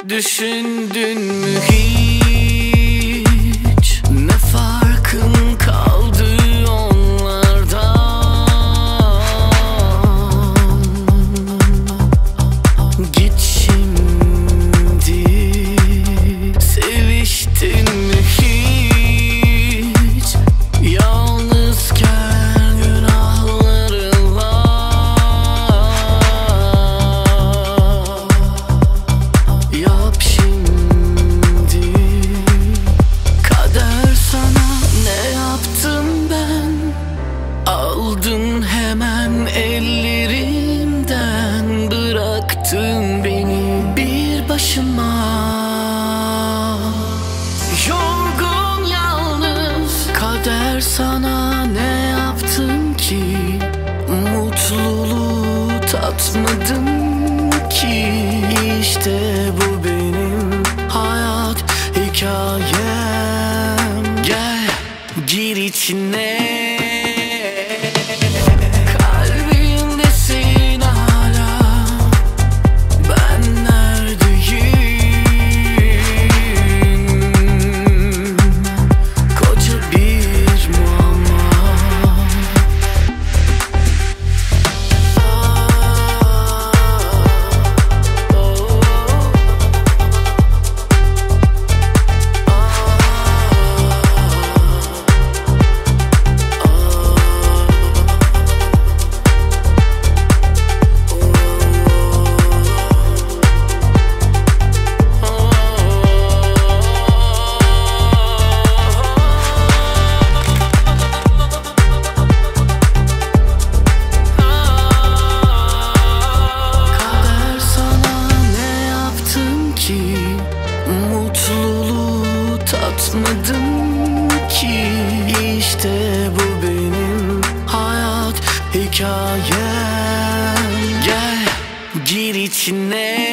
Düşündün mü hiç? Ne farkın kaldı onlardan? Git şimdi. Seviştin mi hiç? Yalnızken günahlarınla. Yap şimdi. Kader sana ne yaptım ben? Aldın hemen ellerimden, bıraktın beni bir başıma. Yorgun yalnız. Kader sana ne yaptım ki? Mutluluğu tatmadım ki. İşte bu benim hayat hikayem. Gel gir içine. Kalbimdesin hala. Ben neredeyim? Koca bir muamma. Mutluluğu tatmadım ki. İşte bu benim hayat hikayem. Gel gir içine.